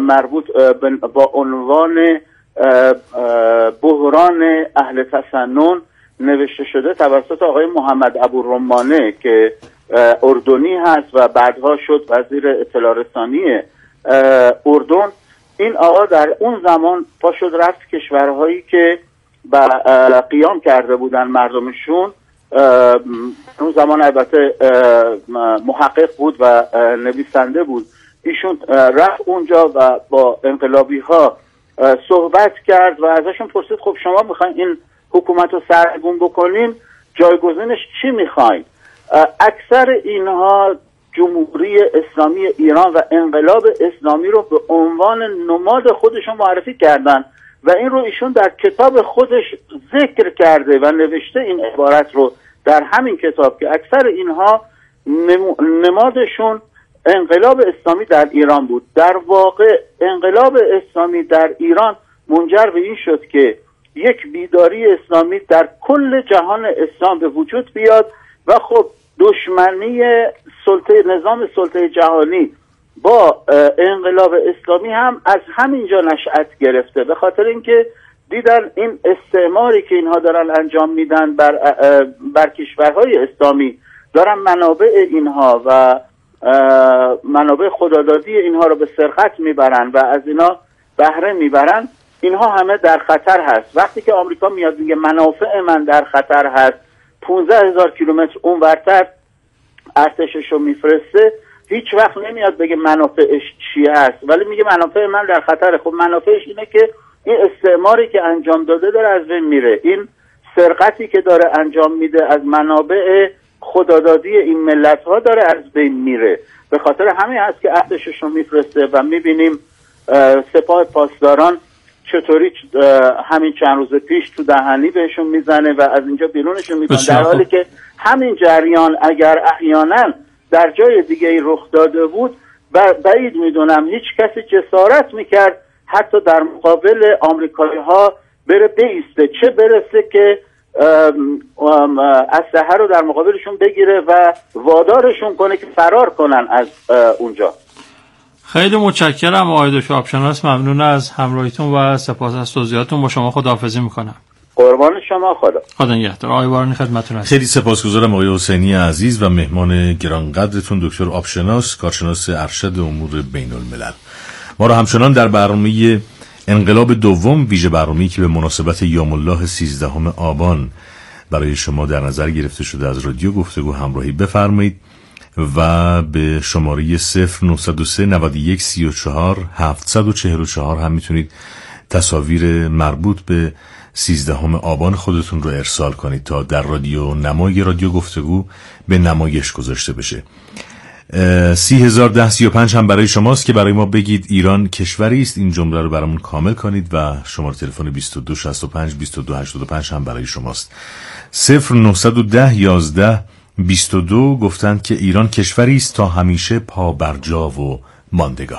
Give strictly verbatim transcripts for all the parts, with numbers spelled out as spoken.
مربوط با عنوان بحران اهل تسنن نوشته شده توسط آقای محمد ابورمانه که اردنی هست و بعدها شد وزیر اطلاع رسانی اردن. این آقا در اون زمان پا شد رفت کشورهایی که با قیام کرده بودن مردمشون، اون زمان البته محقق بود و نویسنده بود، ایشون رفت اونجا و با انقلابی ها صحبت کرد و ازشون پرسید خب شما میخواین این حکومت رو سرنگون بکنین، جایگزینش چی میخواین؟ اکثر اینها جمهوری اسلامی ایران و انقلاب اسلامی رو به عنوان نماد خودشون معرفی کردن و این رو ایشون در کتاب خودش ذکر کرده و نوشته این عبارت رو در همین کتاب که اکثر اینها نمادشون انقلاب اسلامی در ایران بود. در واقع انقلاب اسلامی در ایران منجر به این شد که یک بیداری اسلامی در کل جهان اسلام به وجود بیاد و خب دشمنی سلطه نظام سلطه جهانی با انقلاب اسلامی هم از همینجا نشأت گرفته، به خاطر اینکه دیدن این استعماری که اینها دارن انجام میدن بر بر کشورهای اسلامی، دارن منابع اینها و منابع خدادادی اینها رو به سرقت میبرن و از اینا بهره میبرن، اینها همه در خطر هست. وقتی که آمریکا میاد میگه منافع من در خطر هست، پانزده هزار کیلومتر اون ورتر ارتشش رو میفرسته، هیچ وقت نمیاد بگه منافعش چی هست، ولی میگه منافع من در خطره. خب منافعش اینه که این استعماری که انجام داده داره از بین میره، این سرقتی که داره انجام میده از منابع خدادادی این ملت ها داره از بین میره. به خاطر همین هست که ارتشش رو میفرسته و میبینیم سپاه پاسداران چطوری همین چند روز پیش تو دهنی بهشون میزنه و از اینجا بیرونشون میکنه، در حالی که همین جریان اگر احیانا در جای دیگه رخ داده بود و بعید میدونم هیچ کسی جسارت میکرد حتی در مقابل آمریکایی ها بره بیسته، چه برسه که اسلحه رو در مقابلشون بگیره و وادارشون کنه که فرار کنن از اونجا. خیلی متشکرم آقای دکتر آبشناس، ممنون از همراهیتون و سپاس از توضیحاتتون. با شما خداحافظی میکنم. قربان شما، خدا خدا نگهدار. آقای بارانی خدمتتون هستم. خیلی سپاسگزارم آقای حسینی عزیز و مهمان گرانقدرتون دکتر آبشناس، کارشناس ارشد امور بین الملل. ما را همچنان در برنامه انقلاب دوم، ویژه برنامه‌ای که به مناسبت یوم الله سیزدهم آبان برای شما در نظر گرفته شده از رادیو گفتگو همراهی بفرمایید و به شماره صفر نهصد و سه نود و یک سی و چهار هفتصد و چهل و چهار هم میتونید تصاویر مربوط به سیزدهم آبان خودتون رو ارسال کنید تا در رادیو نمای رادیو گفتگو به نمایش گذاشته بشه. سی هزار ده سی و پنج هم برای شماست که برای ما بگید ایران کشوری است. این جمله رو برامون کامل کنید و شماره تلفن بیست و دو شصت و پنج بیست و دو هشتاد و پنج هم برای شماست. صفر نهصد و ده یازده بیست و دو گفتند که ایران کشوری است تا همیشه پا برجا و ماندگار.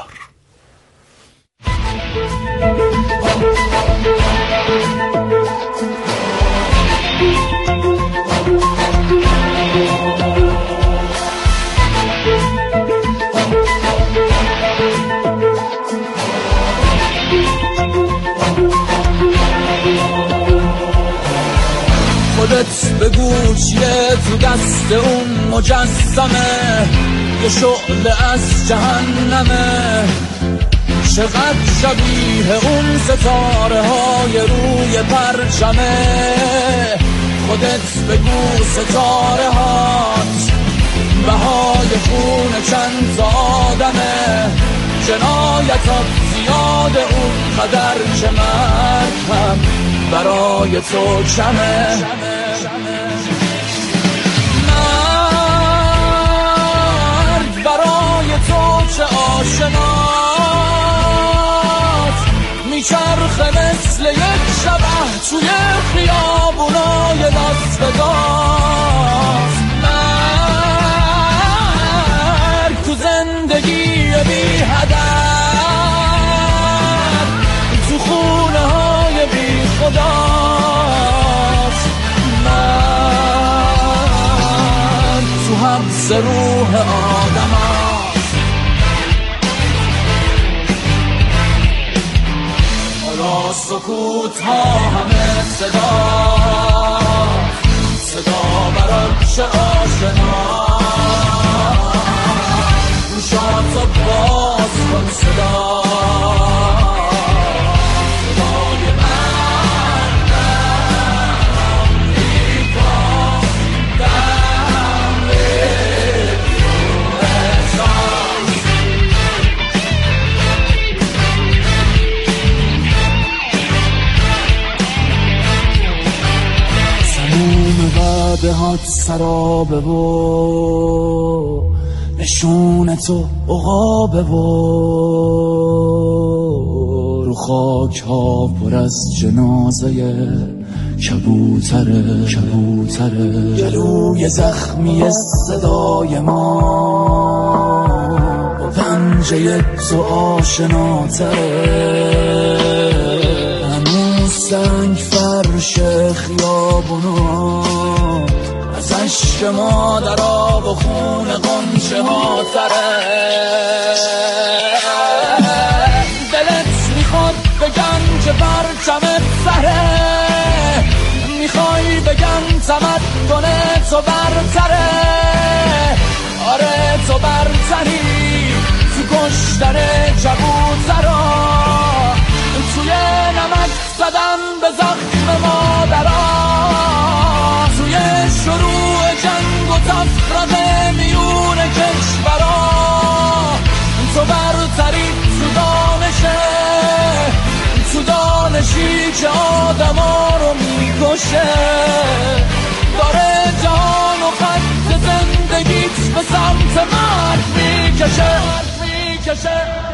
خودت بگو چیه تو دست اون مجسمه، یه شعله از جهنمه، چقدر شبیه اون ستاره های روی پرچمه. خودت بگو ستاره هات بهای خون چند تا آدمه، جنایتات زیاده اون قدر که مرگ برای تو کمه. مرگ برای تو چه آشناست، میچرخه مثل یک شبح توی خیابونای لاس وگاس. مرگ تو زندگی بی هدف، تو خونه های بی خداست. من تو حبس روح آدم هست. سکوت ها همه صدا صدا برات چه آشنا گوشاتو باز کن صدا صدای من در آمریکا در رادیو احساس سموم وعده هات سرابه و نشونه تو عقابه و رو خاک ها پر از جنازه کبوتره کبوتره گلوی زخمی صدای ما با پنجه تو آشناتره هنوز سنگ فرش خیابونا از عشق مادرها و خون قنچه ها تره دلت میخواد بگن که پرچمت سره میخوای بگن تمدن تو برتره آره تو برتری تو کشتن کبوترا توی نمک زدن به زخم مادرها توی شروع جنگ و تفرقه میون کشورا تو برتری تو دانشه تو دانشی که آدما رو میکشه داره جان و خط زندگیت به سمت مرگ میکشه میکشه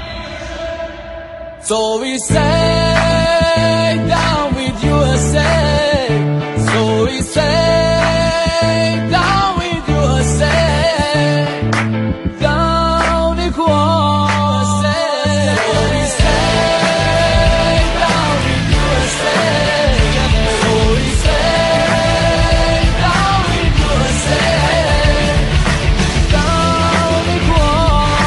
So we say down with U S A So we say down with U S A down in U S A So we say down with U S A So we say down with U S A down in U S A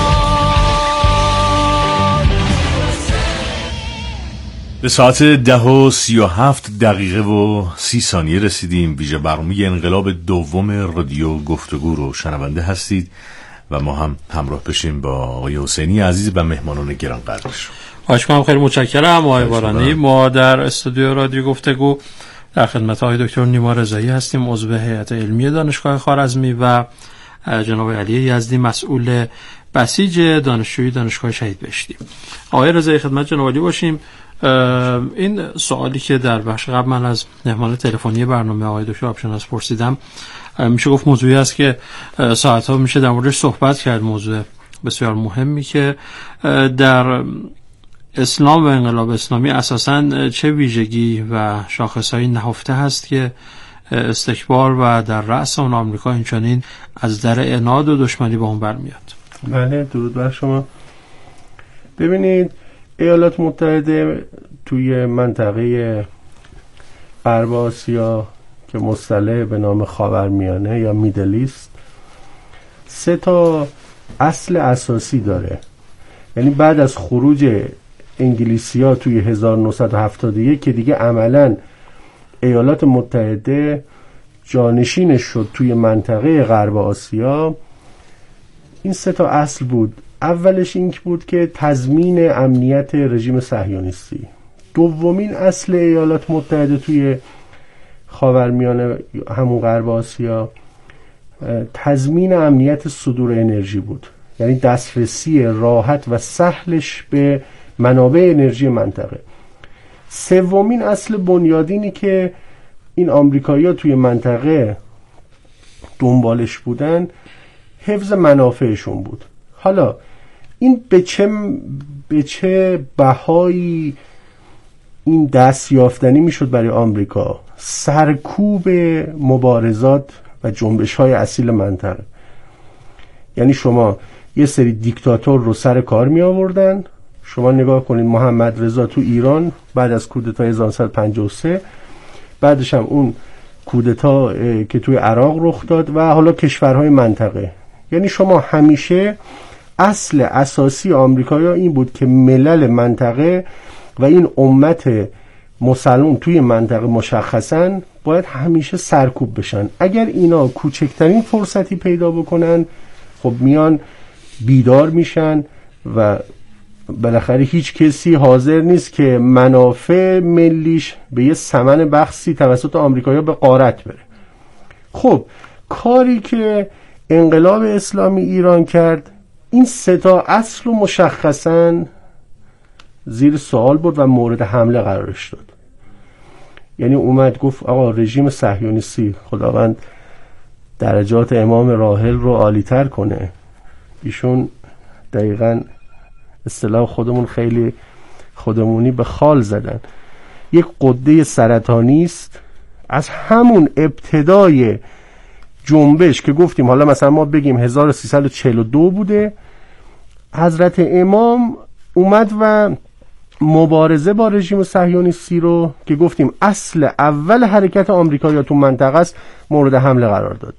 به ساعت ده و سی و هفت دقیقه و سی ثانیه رسیدیم. ویژه برنامه انقلاب دوم رادیو گفتگو رو شنونده هستید و ما هم همراه بشیم با آقای حسینی عزیز و مهمانان گرانقدرش. خواهش می‌کنم. خیلی متشکرم آقای بارانی. ما در استودیو رادیو گفتگو در خدمت آقای دکتر نیما رضایی هستیم، عضو هیئت علمی دانشگاه خوارزمی و جناب علی یزدی مسئول بسیج دانشجوی دانشگاه شهید بهشتی. آقای رضایی خدمت جناب علی باشیم. این سوالی که در بخش قبل من از مهمان تلفنی برنامه آقای دکتر آبشناس پرسیدم میشه گفت موضوعی است که ساعت‌ها میشه در موردش صحبت کرد. موضوع بسیار مهمی که در اسلام و انقلاب اسلامی اساساً چه ویژگی و شاخصهایی نهفته هست که استکبار و در رأس اون آمریکا اینچنین از در عناد و دشمنی با اون برمیاد. بله، درود بر شما. ببینید، ایالات متحده توی منطقه غرب آسیا که مصطلح به نام خاورمیانه یا میدل ایست سه تا اصل اساسی داره. یعنی بعد از خروج انگلیسی‌ها توی هزار و نهصد و هفتاد و یک که دیگه عملاً ایالات متحده جانشینش شد توی منطقه غرب آسیا، این سه تا اصل بود. اولش این بود که تضمین امنیت رژیم صهیونیستی. دومین اصل ایالات متحده توی خاورمیانه همون غرب آسیا تضمین امنیت صدور انرژی بود، یعنی دسترسی راحت و سهلش به منابع انرژی منطقه. سومین اصل بنیادینی که این آمریکایی‌ها توی منطقه دنبالش بودن حفظ منافعشون بود. حالا این به چه به چه بهایی این دست یافتنی میشد برای آمریکا؟ سرکوب مبارزات و جنبش‌های اصیل منطقه. یعنی شما یه سری دیکتاتور رو سر کار می آوردن. شما نگاه کنید محمد رضا تو ایران بعد از کودتای هزار و نهصد و پنجاه و سه، بعدش هم اون کودتا که توی عراق رخ داد و حالا کشورهای منطقه. یعنی شما همیشه اصل اساسی آمریکایی‌ها این بود که ملل منطقه و این امت مسلمان توی منطقه مشخصاً باید همیشه سرکوب بشن. اگر اینا کوچکترین فرصتی پیدا بکنن خب میان بیدار میشن و بالاخره هیچ کسی حاضر نیست که منافع ملیش به یه ثمن بخسی توسط آمریکایی‌ها به غارت بره. خب کاری که انقلاب اسلامی ایران کرد این سه تا اصل و مشخصاً زیر سوال بود و مورد حمله قرارش داد. یعنی اومد گفت آقا رژیم صهیونیستی خداوند درجات امام راحل رو عالی‌تر کنه، ایشون دقیقاً اصطلاح خودمون خیلی خودمونی به خال زدن، یک غده سرطانی است. از همون ابتدای جنبش که گفتیم حالا مثلا ما بگیم هزار و سیصد و چهل و دو بوده، حضرت امام اومد و مبارزه با رژیم صهیونیستی رو که گفتیم اصل اول حرکت آمریکایی‌ها تو منطقه است مورد حمله قرار داد.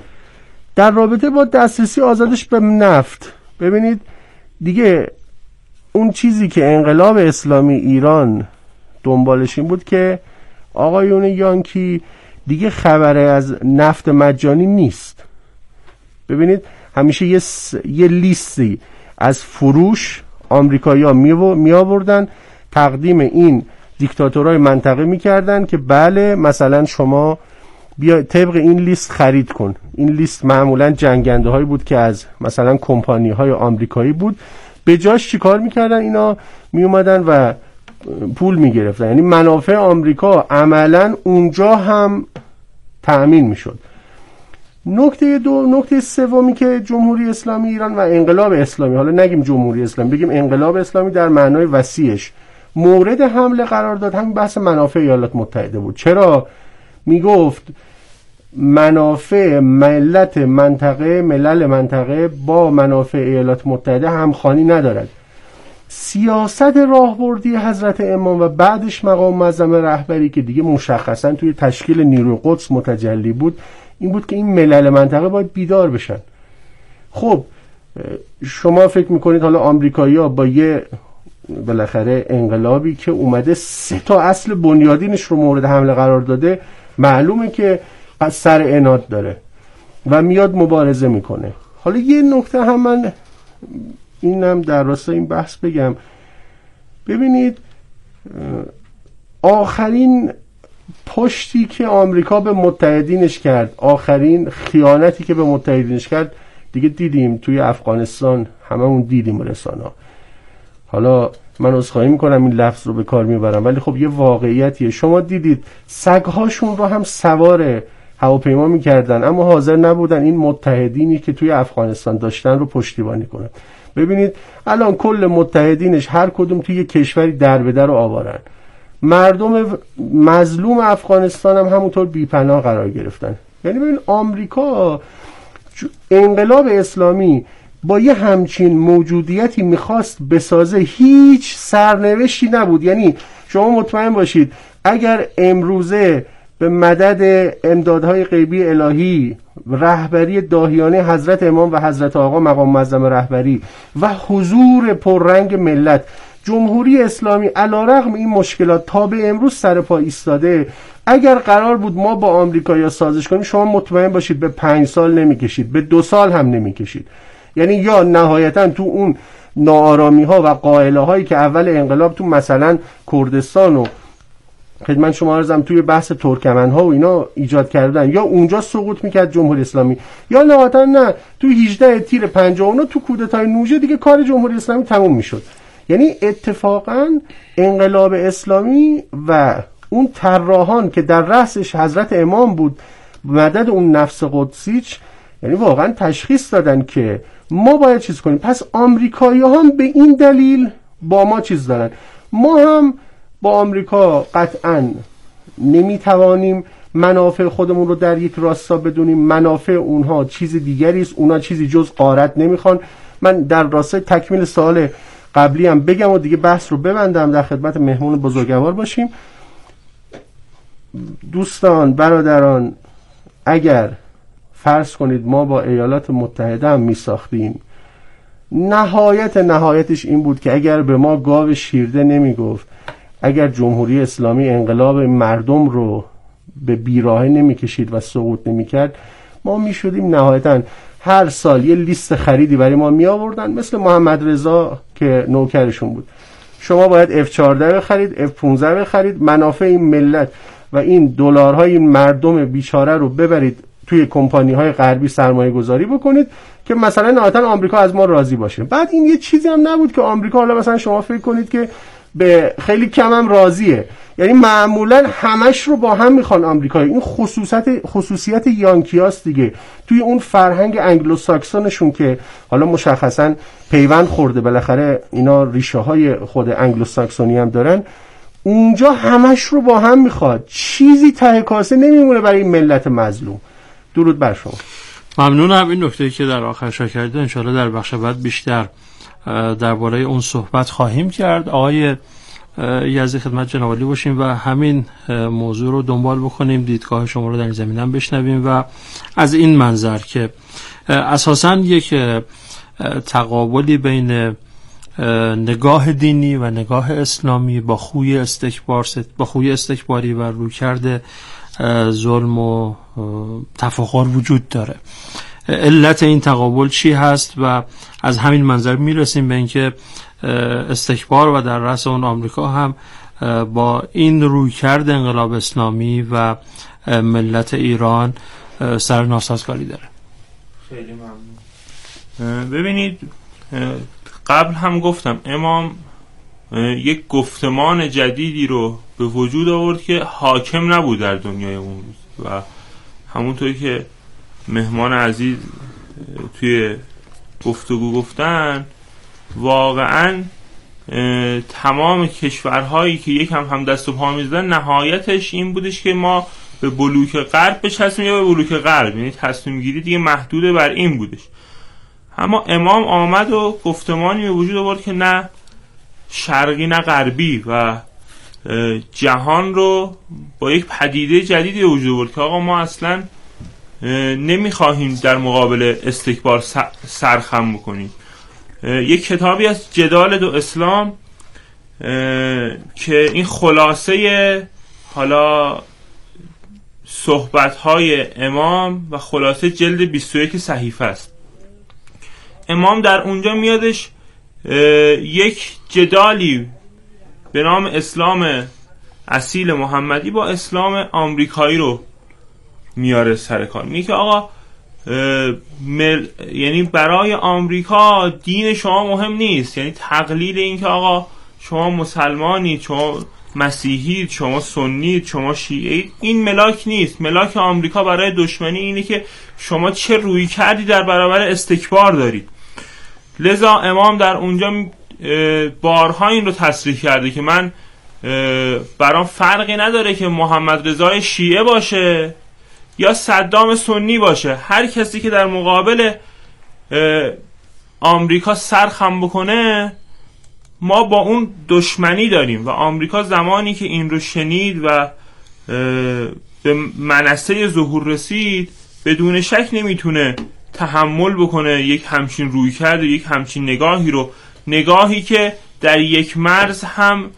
در رابطه با دسترسی آزادش به نفت، ببینید دیگه اون چیزی که انقلاب اسلامی ایران دنبالش این بود که آقایون یانکی دیگه خبره از نفت مجانی نیست. ببینید همیشه یه, س... یه لیستی از فروش آمریکایی‌ها می آوردن تقدیم این دیکتاتورهای منطقه میکردن که بله مثلا شما بیا طبق این لیست خرید کن. این لیست معمولا جنگنده هایی بود که از مثلا کمپانی های آمریکایی بود. به جاش چی کار میکردن؟ اینا می اومدن و پول میگرفتن، یعنی منافع آمریکا عملا اونجا هم تأمین میشد. نکته دو نکته سومی که جمهوری اسلامی ایران و انقلاب اسلامی، حالا نگیم جمهوری اسلامی بگیم انقلاب اسلامی در معنای وسیعش، مورد حمله قرار داد همین بحث منافع ایالات متحده بود. چرا؟ میگفت منافع ملت منطقه ملل منطقه با منافع ایالات متحده همخوانی ندارد. سیاست راهبردی حضرت امام و بعدش مقام معظم رهبری که دیگه مشخصا توی تشکیل نیروی قدس متجلی بود این بود که این ملل منطقه باید بیدار بشن. خب شما فکر میکنید حالا آمریکایی‌ها با یه بالاخره انقلابی که اومده سه تا اصل بنیادینش رو مورد حمله قرار داده، معلومه که از سر عناد داره و میاد مبارزه میکنه. حالا یه نکته هم من اینم در راستای این بحث بگم. ببینید آخرین پشتی که آمریکا به متحدینش کرد، آخرین خیانتی که به متحدینش کرد دیگه دیدیم توی افغانستان، هممون دیدیم رسانه‌ها. حالا من عذرخواهی میکنم این لفظ رو به کار میبرم ولی خب یه واقعیتیه. شما دیدید سگهاشون رو هم سوار هواپیما میکردن اما حاضر نبودن این متحدینی که توی افغانستان داشتن رو پشتیبانی کنن. ببینید الان کل متحدینش هر کدوم توی کشوری در به در و آوارن. مردم مظلوم افغانستان هم همونطور بیپناه قرار گرفتن. یعنی ببین آمریکا انقلاب اسلامی با یه همچین موجودیتی میخواست بسازه، هیچ سرنوشتی نبود. یعنی شما مطمئن باشید اگر امروزه به مدد امدادهای غیبی الهی، رهبری داهیانه حضرت امام و حضرت آقا مقام معظم رهبری و حضور پررنگ ملت، جمهوری اسلامی علیرغم این مشکلات تا به امروز سر پا ایستاده، اگر قرار بود ما با آمریکایی‌ها سازش کنیم شما مطمئن باشید به پنج سال نمیکشید، به دو سال هم نمیکشید. یعنی یا نهایتا تو اون ناآرامی ها و قائله هایی که اول انقلاب تو مثلا کردستان و خدمت شما عرضم توی بحث ترکمن ها و اینا ایجاد کردن، یا اونجا سقوط میکرد جمهوری اسلامی، یا نهایتا نه تو هجده تیر پنجاه و نه تو کودتای نوژه دیگه کار جمهوری اسلامی تموم میشد. یعنی اتفاقا انقلاب اسلامی و اون طراحان که در رأسش حضرت امام بود مدد اون نفس قدسیچ، یعنی واقعا تشخیص دادن که ما باید چیز کنیم. پس آمریکایی هم به این دلیل با ما چیز دارن، ما هم با آمریکا قطعا نمیتوانیم منافع خودمون رو در یک راستا بدونیم. منافع اونها چیز دیگری است، اونها چیزی جز غارت نمیخوان. من در راستای تکمیل سوال قبلی هم بگم و دیگه بحث رو ببندم، در خدمت مهمون بزرگوار باشیم. دوستان برادران، اگر فرض کنید ما با ایالات متحده هم می ساختیم نهایت نهایتش این بود که اگر به ما گاو شیرده نمیگفت، اگر جمهوری اسلامی انقلاب مردم رو به بیراهه نمیکشید و سقوط نمیکرد، ما میشدیم نهایتا هر سال یه لیست خریدی برای ما می آوردن، مثل محمد رضا که نوکرشون بود، شما باید اف چهارده بخرید، اف پانزده بخرید، منافع این ملت و این دلارهای این مردم بیچاره رو ببرید توی کمپانی‌های غربی سرمایه گذاری بکنید که مثلا نهایتا آمریکا از ما راضی باشه. بعد این یه چیزی هم نبود که آمریکا حالا مثلا شما فکر کنید که به خیلی کم هم راضیه، یعنی معمولا همش رو با هم میخوان آمریکایی. این خصوصیت خصوصیت یانکیاست دیگه، توی اون فرهنگ انگلو ساکسونشون که حالا مشخصا پیوند خورده، بالاخره اینا ریشه های خود انگلو ساکسونی هم دارن، اونجا همش رو با هم میخواد، چیزی ته کاسه نمیمونه برای این ملت مظلوم. درود بر شما. ممنونم. این نکته‌ای که در آخر اشاره کردید انشالله در بخش بعد بیشتر درباره اون صحبت خواهیم کرد. آقای یزدی خدمت جناب عالی باشیم و همین موضوع رو دنبال بکنیم، دیدگاه شما رو در این زمینه هم بشنویم و از این منظر که اساساً یک تقابلی بین نگاه دینی و نگاه اسلامی با خوی استکبار با خوی استکباری و رویکرد ظلم و تفاخر وجود داره. علت این تقابل چی هست و از همین منظر میرسیم به اینکه استکبار و در رأس اون آمریکا هم با این رویکرد انقلاب اسلامی و ملت ایران سر ناسازگاری داره. خیلی ممنون. ببینید قبل هم گفتم امام یک گفتمان جدیدی رو به وجود آورد که حاکم نبود در دنیای اون روز و همونطوری که مهمان عزیز توی گفتگو گفتن، واقعا تمام کشورهایی که یک هم هم دست و پا می‌زدن نهایتش این بودش که ما به بلوک غرب بچسبیم یا به بلوک غرب، یعنی تصمیم گیری دیگه محدود بر این بودش. اما امام آمد و گفتمانی به وجود آورد که نه شرقی نه غربی و جهان رو با یک پدیده جدیدی به وجود آورد که آقا ما اصلا نمیخواهیم در مقابل استکبار سرخم بکنیم. یک کتابی از جدال دو اسلام که این خلاصه حالا صحبت‌های امام و خلاصه جلد بیست و یک صحیفه است. امام در اونجا میادش یک جدالی به نام اسلام اصیل محمدی با اسلام آمریکایی رو میاره سر کار. میگه که آقا مل... یعنی برای آمریکا دین شما مهم نیست، یعنی تقلیل این که آقا شما مسلمانید، شما مسیحید، شما سنید، شما شیعید، این ملاک نیست. ملاک آمریکا برای دشمنی اینه که شما چه روی کردی در برابر استکبار دارید. لذا امام در اونجا بارها این رو تصریح کرده که من برام فرقی نداره که محمد رضا شیعه باشه یا صدام سنی باشه، هر کسی که در مقابل آمریکا سرخم بکنه ما با اون دشمنی داریم. و آمریکا زمانی که این رو شنید و به منصه ظهور رسید بدون شک نمیتونه تحمل بکنه یک همچین روی کرد و یک همچین نگاهی رو، نگاهی که در یک مرز هم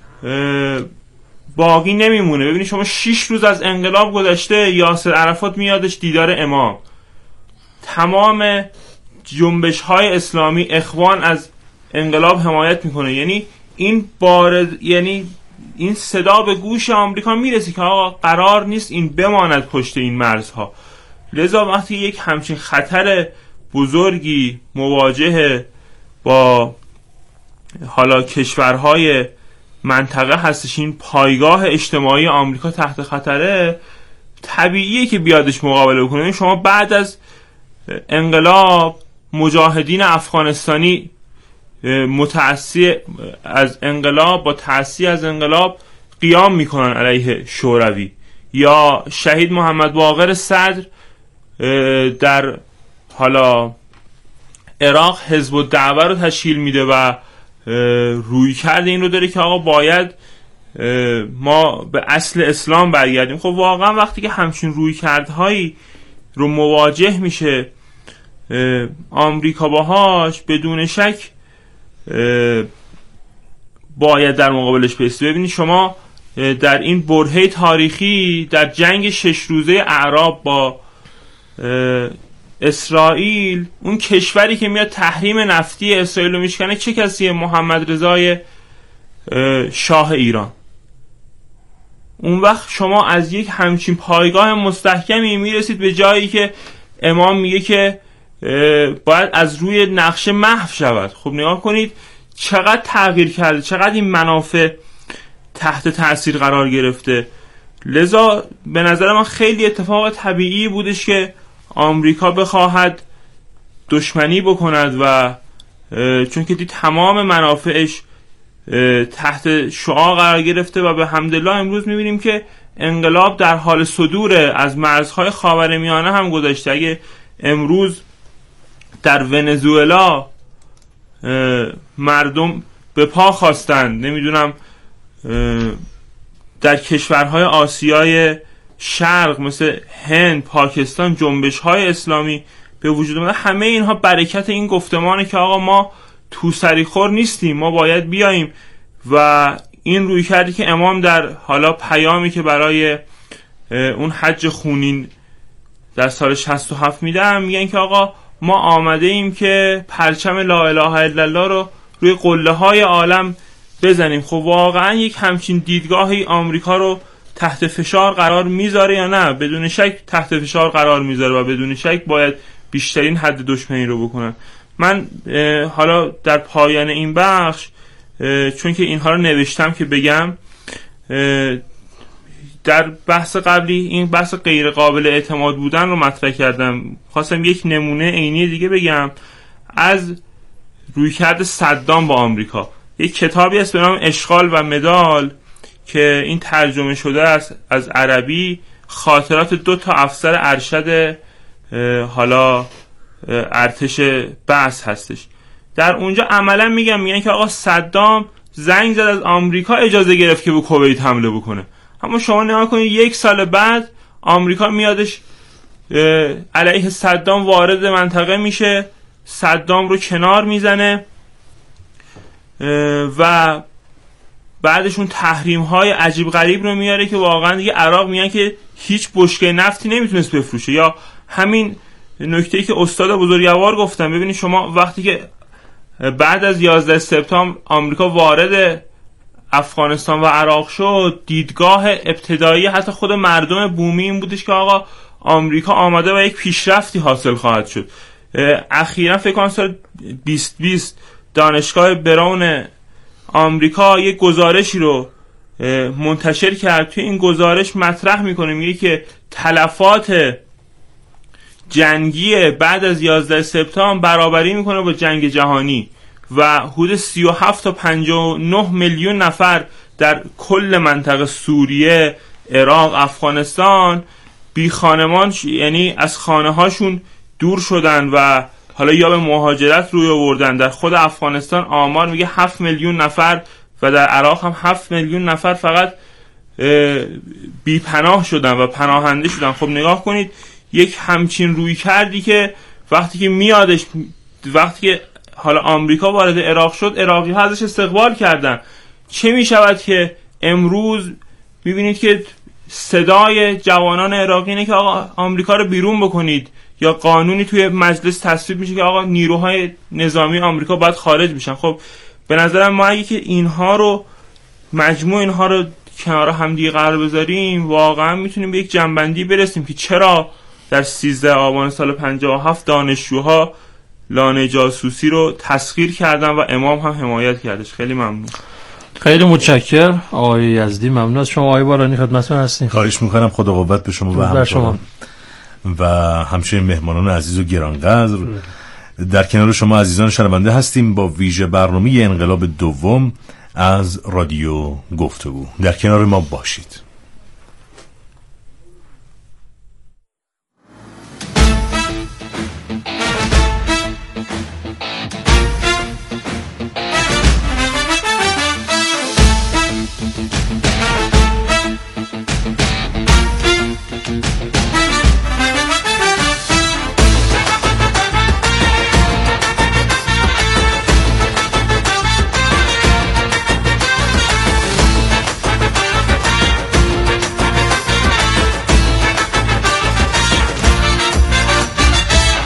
باقی نمیمونه. ببینید شما شش روز از انقلاب گذشته، یاسر عرفات میادش دیدار امام، تمام جنبش های اسلامی اخوان از انقلاب حمایت میکنه، یعنی این بارد، یعنی این صدا به گوش آمریکا میرسه که آقا قرار نیست این بماند پشت این مرزها. لذا وقتی یک همچین خطر بزرگی مواجه با حالا کشورهای منطقه هستش، این پایگاه اجتماعی آمریکا تحت خطره، طبیعیه که بیادش مقابله بکنه. شما بعد از انقلاب مجاهدین افغانستانی متأثی از انقلاب با تأثیر از انقلاب قیام میکنن علیه شوروی، یا شهید محمد باقر صدر در حالا عراق حزب الدعوه رو تشکیل میده و روی کرده این رو داره که آقا باید ما به اصل اسلام برگردیم. خب واقعا وقتی که همچین روی کردهایی رو مواجه میشه آمریکا باهاش بدون شک باید در مقابلش بایستی. ببینید شما در این برهه تاریخی در جنگ شش روزه اعراب با اسرائیل، اون کشوری که میاد تحریم نفتی اسرائیل رو میشکنه چه کسیه؟ محمد رضای شاه ایران. اون وقت شما از یک همچین پایگاه مستحکمی میرسید به جایی که امام میگه که باید از روی نقشه محو شود. خب نگاه کنید چقدر تغییر کرده، چقدر این منافع تحت تأثیر قرار گرفته. لذا به نظر من خیلی اتفاق طبیعی بودش که آمریکا بخواهد دشمنی بکند و چون که دید تمام منافعش تحت شعاع قرار گرفته و به حمدالله امروز میبینیم که انقلاب در حال صدور از مرزهای خاورمیانه هم گذشته. اگه امروز در ونزوئلا مردم به پا خواستند، نمیدونم در کشورهای آسیای شرق مثل هند، پاکستان جنبش های اسلامی به وجود اومده، همه اینها برکت این گفتمانه که آقا ما تو سریخور نیستیم، ما باید بیاییم. و این روی کردی که امام در حالا پیامی که برای اون حج خونین در سال شصت و هفت میدن، میگن که آقا ما آمده ایم که پرچم لا اله الا الله رو روی قله های عالم بزنیم. خب واقعا یک همچین دیدگاهی آمریکا رو تحت فشار قرار میذاره یا نه؟ بدون شک تحت فشار قرار میذاره و بدون شک باید بیشترین حد دشمنی رو بکنن. من حالا در پایان این بخش چون که اینها رو نوشتم که بگم، در بحث قبلی این بحث غیر قابل اعتماد بودن رو مطرح کردم، خواستم یک نمونه عینی دیگه بگم از رویکرد صدام با آمریکا. یک کتابی هست به نام اشغال و مدال که این ترجمه شده است از عربی، خاطرات دو تا افسر ارشد حالا ارتش بعث هستش. در اونجا عملا میگم میگن که آقا صدام زنگ زد از آمریکا اجازه گرفت که به کویت حمله بکنه، اما شما نگاه کنید یک سال بعد آمریکا میادش علیه صدام وارد منطقه میشه، صدام رو کنار میزنه و بعدشون تحریم های عجیب غریب رو میاره که واقعا دیگه عراق میگن که هیچ بشکه نفتی نمیتونست بفروشه. یا همین نکته‌ای که استاد بزرگوار گفتم، ببینید شما وقتی که بعد از یازده سپتامبر آمریکا وارد افغانستان و عراق شد، دیدگاه ابتدایی حتی خود مردم بومی این بودش که آقا آمریکا آماده و یک پیشرفتی حاصل خواهد شد. اخیراً فکر کنم سال بیست بیست دانشگاه براون آمریکا یک گزارشی رو منتشر کرد. توی این گزارش مطرح میکنه، میگه که تلفات جنگی بعد از یازده سپتامبر برابری میکنه با جنگ جهانی و حدود سی و هفت تا پنجاه و نه میلیون نفر در کل منطقه سوریه، عراق، افغانستان بی خانمان، یعنی از خانه هاشون دور شدن و حالا یا به مهاجرت روی آوردن. در خود افغانستان آمار میگه هفت میلیون نفر و در عراق هم هفت میلیون نفر فقط بی پناه شدن و پناهنده شدن. خب نگاه کنید یک همچین روی کردی که وقتی که میادش، وقتی که حالا آمریکا وارد عراق شد، عراقی ها ازش استقبال کردن. چه میشود که امروز میبینید که صدای جوانان عراقی اینه که آقا آمریکا رو بیرون بکنید، یا قانونی توی مجلس تصویب میشه که آقا نیروهای نظامی آمریکا باید خارج بشن. خب به نظرم ما اگه که اینها رو مجموع اینها رو کنار هم دیگه قرار بذاریم، واقعا میتونیم به یک جنبندی برسیم که چرا در سیزده آبان سال پنجاه و هفت دانشجوها لانه جاسوسی رو تسخیر کردن و امام هم حمایت کردش. خیلی ممنون. خیلی متشکرم آقای یزدی. ممنون از شما آقای بارانی، خدمتتون هستیم. خواهش میکنم. خدا قوت به شما و همکاران و همچنین مهمانان عزیز و گرانقدر. در کنار شما عزیزان شنونده هستیم با ویژه برنامه انقلاب دوم از رادیو گفتگو. در کنار ما باشید.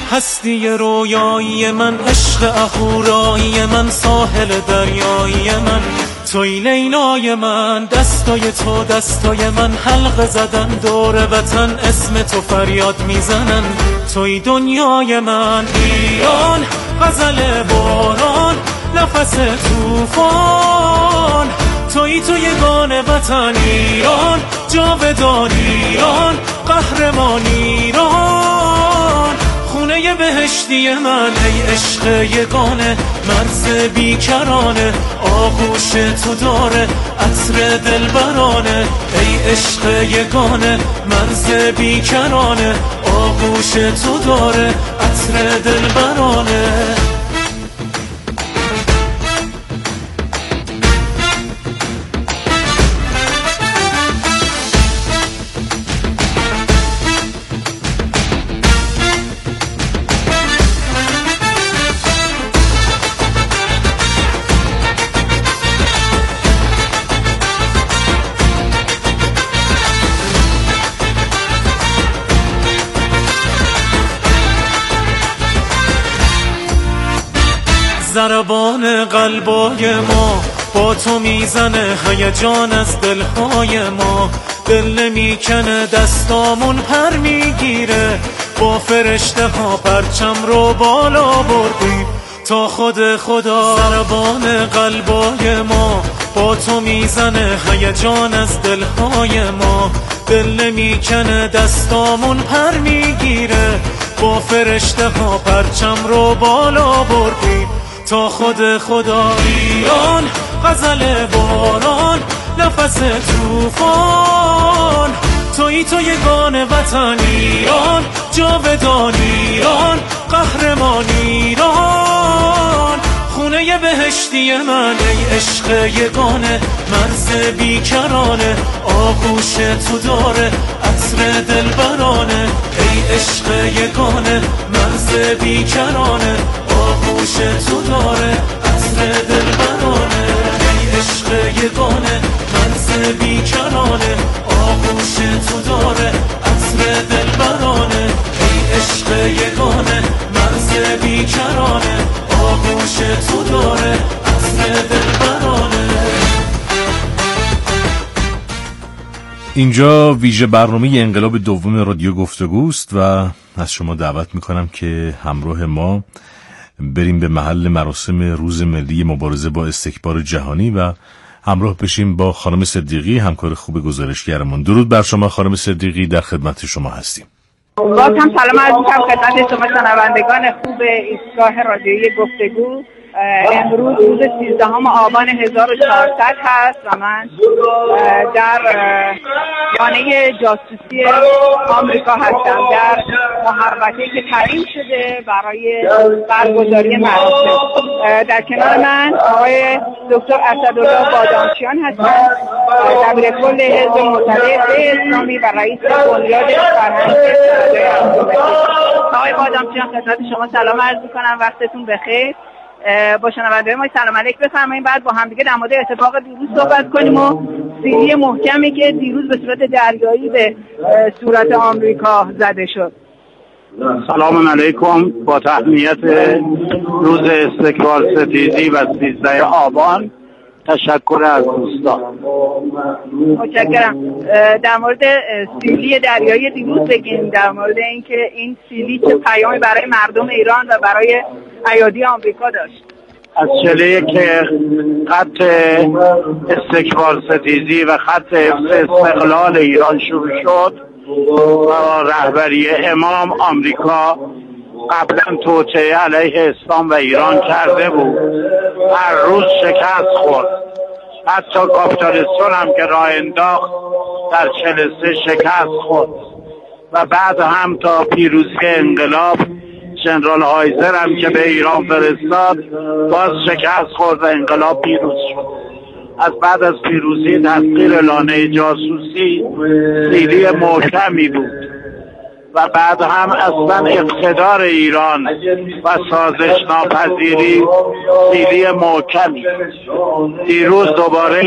هستی رویایی من، عشق اهورایی من، ساحل دریایی من، توی لیلای من، دستای تو دستای من، حلقه زدن دور وطن، اسم تو فریاد میزنن، توی دنیای من. ایران غزل باران، نفس توفان، توی تو یگان وطن. ایران جاودان، ایران قهرمان، ایران خونه بهشتی من. ای عشق یگانه، مرز بیکرانه، آغوش تو داره عطر دلبرانه. ای عشق یگانه، مرز بیکرانه، آغوش تو داره عطر دلبرانه. ضربان قلبای ما با تو میزنه، هیجان از دلهای ما، دل نمیکنه، دستامون پر میگیره، با فرشته ها پرچم رو بالا بردیم تا خود خدا. ضربان قلبای ما با تو میزنه، هیجان از دلهای ما، دل نمیکنه، دستامون پر میگیره، با فرشته ها پرچم رو بالا بردیم تا خود خدا. ایران غزل باران، نفس توفان، توی تو یگان وطن. ایران جاودان، ایران قهرمان، ایران خونه بهشتی من. ای عشق یگانه، مرز بیکرانه، آغوش تو داره عطر دلبرانه. ای عشق یگانه، مرز بیکرانه، آغوش تو داره عطر دلبرانه. ای عشق یگانه، مرز بیکرانه، آغوش تو داره عطر دلبرانه. ای عشق یگانه، مرز بیکرانه، آغوش تو داره عطر دلبرانه. اینجا ویژه برنامه انقلاب دوم رادیو گفتگوست و از شما دعوت میکنم که همراه ما بریم به محل مراسم روز ملی مبارزه با استکبار جهانی و همراه بشیم با خانم صدیقی، همکار خوب گزارشگرمون. درود بر شما خانم صدیقی، در خدمت شما هستیم. باز هم سلام عرض می‌کنم خدمت شما شنوندگان خوب ایستگاه رادیویی گفتگو. امروز روز سیزدهم آبان هزار و چهارصد هست و من در خانه جاسوسی آمریکا هستم، در محوطه‌ای که تعیین شده برای برگزاری مراسم. در کنار من آقای دکتر اسدالله بادامچیان هستند، دبیرکل حزب مطلع اسلامی و رئیس بنیاد فرهنگی سرای آقای بادامچیان، خدمت شما سلام عرض می‌کنم، وقتتون بخیر. با شنونده ما سلام علیک بفرمایید، بعد با هم دیگه در مورد اتفاق دیروز صحبت کنیم و سیلی محکمی که دیروز به صورت دریایی به صورت آمریکا زده شد. سلام علیکم، با تهنیت روز استقلال ستیزی و سیزده آبان تشکر از دوستان. متشکرم. در مورد سیلی دریایی دیروز بگیم، در مورد اینکه این سیلی چه پیامی برای مردم ایران و برای ایادی آمریکا داشت. از چله که خط استکبار ستیزی و خط استقلال ایران شروع شد و رهبری امام آمریکا قبلا توطئه علیه اسلام و ایران کرده بود، هر روز شکست خورد. حتی کاپیتالیستون هم که راه انداخت در چهل و سه شکست خورد و بعد هم تا پیروزی انقلاب جنرال هایزر هم که به ایران فرستاد باز شکست خورد و انقلاب پیروز شد. از بعد از پیروزی تسخیر لانه جاسوسی سیلی محکمی بود و بعد هم اصلا اقتدار ایران و سازش ناپذیری سیلی محکمی. دیروز دوباره